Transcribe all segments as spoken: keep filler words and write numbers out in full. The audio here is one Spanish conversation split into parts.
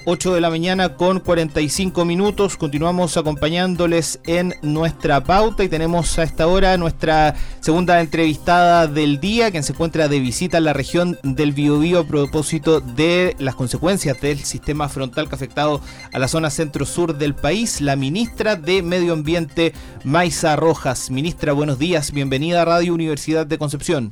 ocho de la mañana con cuarenta y cinco minutos. Continuamos acompañándoles en nuestra pauta y tenemos a esta hora nuestra segunda entrevistada del día, quien se encuentra de visita en la región del Biobío a propósito de las consecuencias del sistema frontal que ha afectado a la zona centro-sur del país, la ministra de Medio Ambiente, Maysa Rojas. Ministra, buenos días, bienvenida a Radio Universidad de Concepción.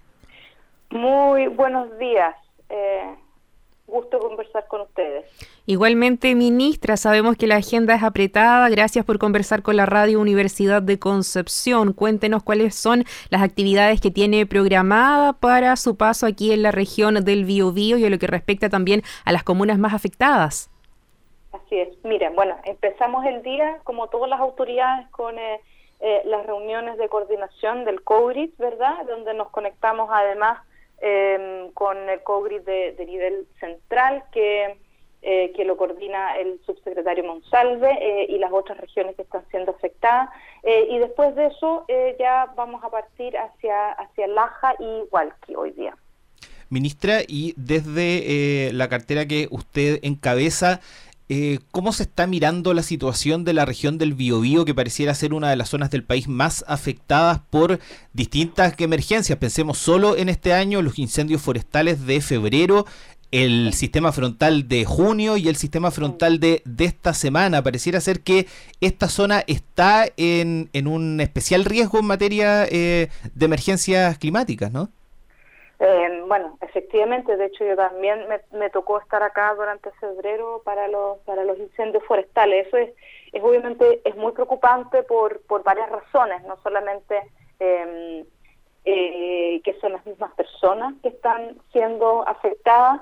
Muy buenos días. Eh... Gusto conversar con ustedes. Igualmente, ministra, sabemos que la agenda es apretada. Gracias por conversar con la Radio Universidad de Concepción. Cuéntenos cuáles son las actividades que tiene programada para su paso aquí en la región del Biobío y a lo que respecta también a las comunas más afectadas. Así es. Miren, bueno, empezamos el día, como todas las autoridades, con eh, eh, las reuniones de coordinación del COGRID, ¿verdad? Donde nos conectamos además Eh, con el COGRID de, de nivel central que, eh, que lo coordina el subsecretario Monsalve eh, y las otras regiones que están siendo afectadas eh, y después de eso eh, ya vamos a partir hacia, hacia Laja y Hualqui hoy día. Ministra, y desde eh, la cartera que usted encabeza, Eh, ¿cómo se está mirando la situación de la región del Biobío, que pareciera ser una de las zonas del país más afectadas por distintas emergencias? Pensemos solo en este año, los incendios forestales de febrero, el sistema frontal de junio y el sistema frontal de, de esta semana. Pareciera ser que esta zona está en, en un especial riesgo en materia eh, de emergencias climáticas, ¿no? Eh, bueno, efectivamente, de hecho yo también me, me tocó estar acá durante febrero para los para los incendios forestales. Eso es, es obviamente es muy preocupante por, por varias razones, no solamente eh, eh, que son las mismas personas que están siendo afectadas,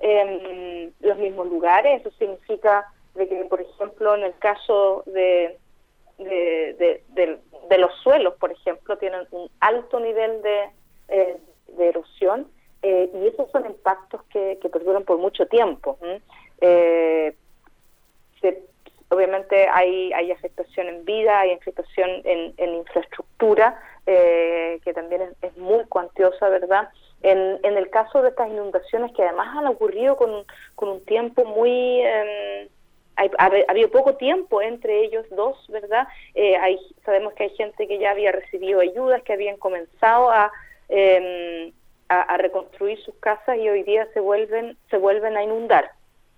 eh, los mismos lugares. Eso significa de que, por ejemplo, en el caso de, de, de, de, de los suelos, por ejemplo, tienen un alto nivel de eh, de erosión eh, y esos son impactos que, que perduran por mucho tiempo. ¿eh? Eh, se, obviamente hay hay afectación en vida, hay afectación en, en infraestructura eh, que también es, es muy cuantiosa, ¿verdad? En, en el caso de estas inundaciones que además han ocurrido con, con un tiempo muy... Eh, ha, ha habido poco tiempo entre ellos dos, ¿verdad? Eh, hay, sabemos que hay gente que ya había recibido ayudas, que habían comenzado a Eh, a, a reconstruir sus casas y hoy día se vuelven se vuelven a inundar.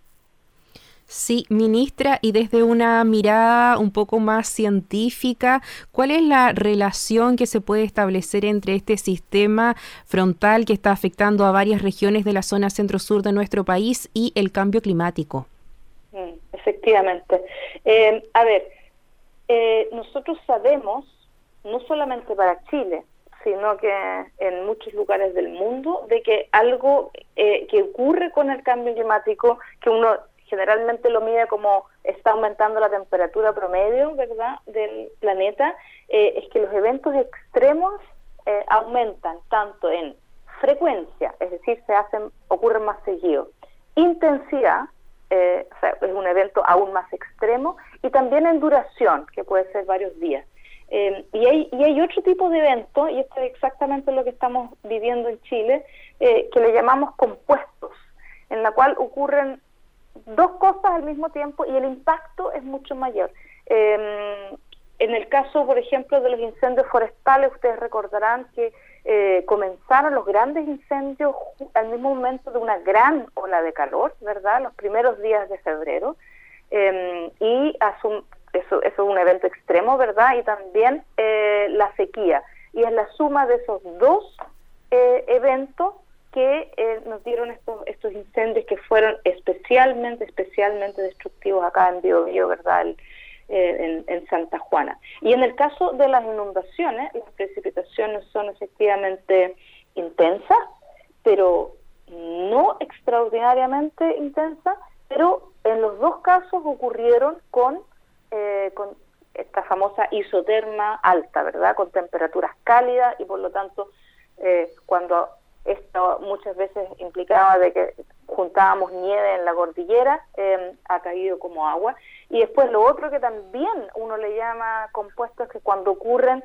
Sí, ministra, y desde una mirada un poco más científica, ¿cuál es la relación que se puede establecer entre este sistema frontal que está afectando a varias regiones de la zona centro-sur de nuestro país y el cambio climático? Mm, efectivamente. Eh, a ver, eh, nosotros sabemos, no solamente para Chile, sino que en muchos lugares del mundo, de que algo eh, que ocurre con el cambio climático, que uno generalmente lo mide como está aumentando la temperatura promedio, ¿verdad?, del planeta, eh, es que los eventos extremos eh, aumentan tanto en frecuencia, es decir, se hacen ocurren más seguido, intensidad, eh, o sea, es un evento aún más extremo, y también en duración, que puede ser varios días. Eh, y, hay, y hay otro tipo de evento, y esto es exactamente lo que estamos viviendo en Chile, eh, que le llamamos compuestos, en la cual ocurren dos cosas al mismo tiempo y el impacto es mucho mayor. Eh, en el caso, por ejemplo, de los incendios forestales, ustedes recordarán que eh, comenzaron los grandes incendios al mismo momento de una gran ola de calor, ¿verdad?, los primeros días de febrero, eh, y asum Eso, eso es un evento extremo, ¿verdad? Y también eh, la sequía. Y es la suma de esos dos eh, eventos que eh, nos dieron estos estos incendios que fueron especialmente, especialmente destructivos acá en Biobío, ¿verdad? El, eh, en, en Santa Juana. Y en el caso de las inundaciones, las precipitaciones son efectivamente intensas, pero no extraordinariamente intensas, pero en los dos casos ocurrieron con Eh, con esta famosa isoterma alta, ¿verdad?, con temperaturas cálidas y por lo tanto eh, cuando esto muchas veces implicaba de que juntábamos nieve en la cordillera, eh, ha caído como agua. Y después lo otro que también uno le llama compuestos, que cuando ocurren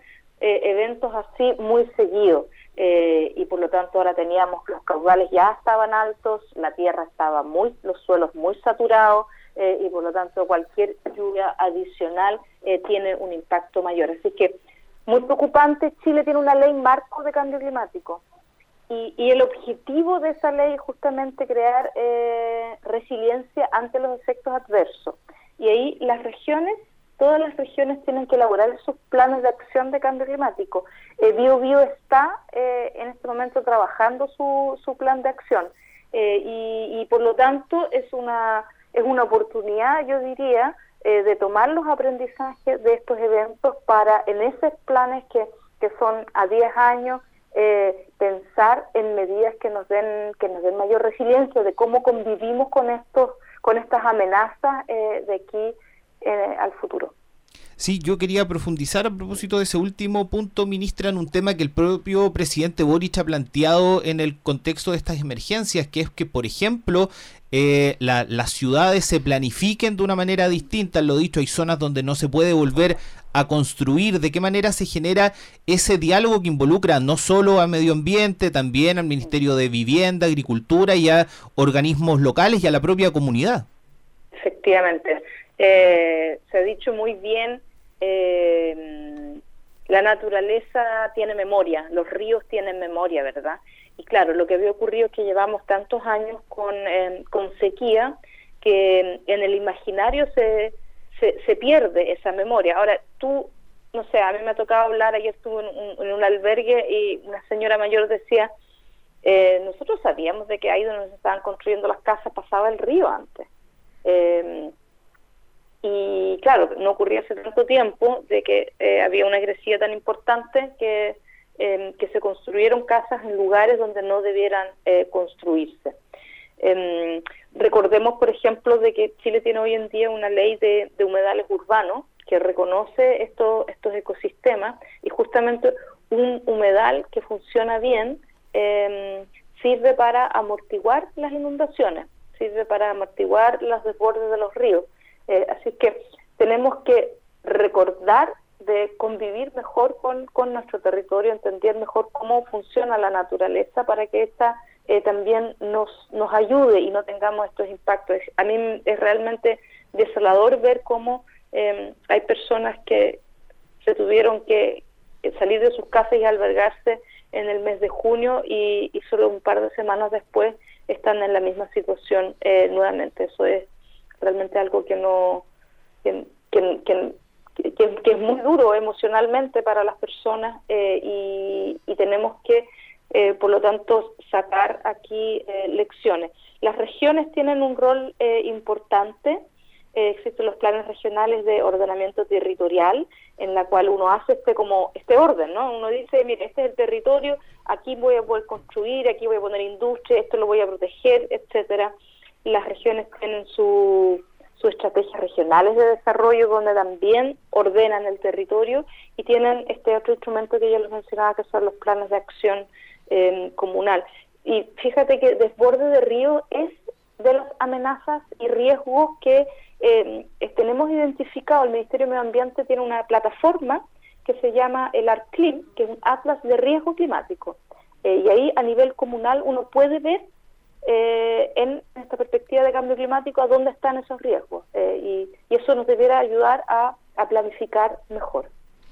eh, eventos así muy seguidos. Eh, y por lo tanto ahora teníamos, los caudales ya estaban altos, la tierra estaba muy, los suelos muy saturados, eh, y por lo tanto cualquier lluvia adicional eh, tiene un impacto mayor. Así que muy preocupante. Chile tiene una ley marco de cambio climático y, y el objetivo de esa ley es justamente crear eh, resiliencia ante los efectos adversos, y ahí las regiones, todas las regiones tienen que elaborar sus planes de acción de cambio climático. Eh, Biobío está eh, en este momento trabajando su, su plan de acción, eh, y, y por lo tanto es una, es una oportunidad, yo diría, eh, de tomar los aprendizajes de estos eventos para en esos planes que, que son a diez años, eh, pensar en medidas que nos den que nos den mayor resiliencia de cómo convivimos con estos con estas amenazas eh, de aquí eh, al futuro. Sí, yo quería profundizar a propósito de ese último punto, ministra, en un tema que el propio presidente Boric ha planteado en el contexto de estas emergencias, que es que, por ejemplo, eh, la, las ciudades se planifiquen de una manera distinta. Lo dicho, hay zonas donde no se puede volver a construir. ¿De qué manera se genera ese diálogo que involucra no solo a medio ambiente, también al Ministerio de Vivienda, Agricultura y a organismos locales y a la propia comunidad? Efectivamente. Eh, se ha dicho muy bien, eh, la naturaleza tiene memoria, los ríos tienen memoria, ¿verdad? Y claro, lo que había ocurrido es que llevamos tantos años con, eh, con sequía que en el imaginario se, se, se pierde esa memoria. Ahora, tú, no sé, a mí me ha tocado hablar, ayer estuve en un, en un albergue y una señora mayor decía, eh, nosotros sabíamos de que ahí donde se estaban construyendo las casas pasaba el río antes. Eh, Y claro, no ocurría hace tanto tiempo de que eh, había una crecida tan importante que, eh, que se construyeron casas en lugares donde no debieran eh, construirse. Eh, recordemos, por ejemplo, de que Chile tiene hoy en día una ley de, de humedales urbanos que reconoce estos, estos ecosistemas, y justamente un humedal que funciona bien eh, sirve para amortiguar las inundaciones, sirve para amortiguar los desbordes de los ríos. Eh, así que tenemos que recordar de convivir mejor con, con nuestro territorio, entender mejor cómo funciona la naturaleza para que esta eh, también nos, nos ayude y no tengamos estos impactos. A mí es realmente desolador ver cómo eh, hay personas que se tuvieron que salir de sus casas y albergarse en el mes de junio y, y solo un par de semanas después están en la misma situación eh, nuevamente. Eso es realmente algo que no que, que, que, que, que es muy duro emocionalmente para las personas, eh, y, y tenemos que eh, por lo tanto sacar aquí eh, lecciones. Las regiones tienen un rol eh, importante. Eh, existen los planes regionales de ordenamiento territorial, en la cual uno hace este como este orden, ¿no? Uno dice, mire, este es el territorio, aquí voy a poder construir, aquí voy a poner industria, esto lo voy a proteger, etcétera. Las regiones tienen su, sus estrategias regionales de desarrollo, donde también ordenan el territorio, y tienen este otro instrumento que ya les mencionaba, que son los planes de acción eh, comunal. Y fíjate que desborde de río es de las amenazas y riesgos que eh, tenemos identificado. El Ministerio de Medio Ambiente tiene una plataforma que se llama el ARCLIM, que es un atlas de riesgo climático. Eh, y ahí a nivel comunal uno puede ver eh, en esta perspectiva de cambio climático a dónde están esos riesgos. Eh, y, y eso nos debiera ayudar a, a planificar mejor.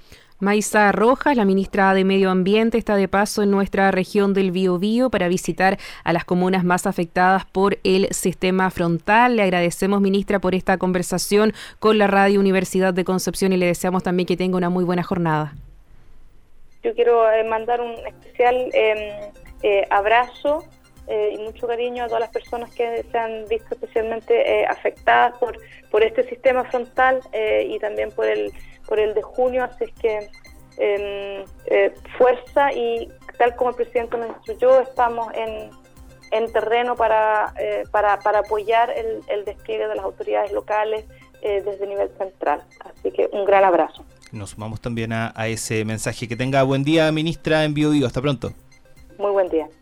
Maysa Rojas, la ministra de Medio Ambiente, está de paso en nuestra región del Biobío para visitar a las comunas más afectadas por el sistema frontal. Le agradecemos, ministra, por esta conversación con la Radio Universidad de Concepción y le deseamos también que tenga una muy buena jornada. Yo quiero eh, mandar un especial eh, eh, abrazo eh, y mucho cariño a todas las personas que se han visto especialmente eh, afectadas por, por este sistema frontal eh, y también por el por el de junio, así es que eh, eh, fuerza, y tal como el presidente nos instruyó, estamos en, en terreno para, eh, para, para apoyar el, el despliegue de las autoridades locales eh, desde nivel central. Así que un gran abrazo. Nos sumamos también a, a ese mensaje. Que tenga buen día, ministra, en Biobío. Hasta pronto. Muy buen día.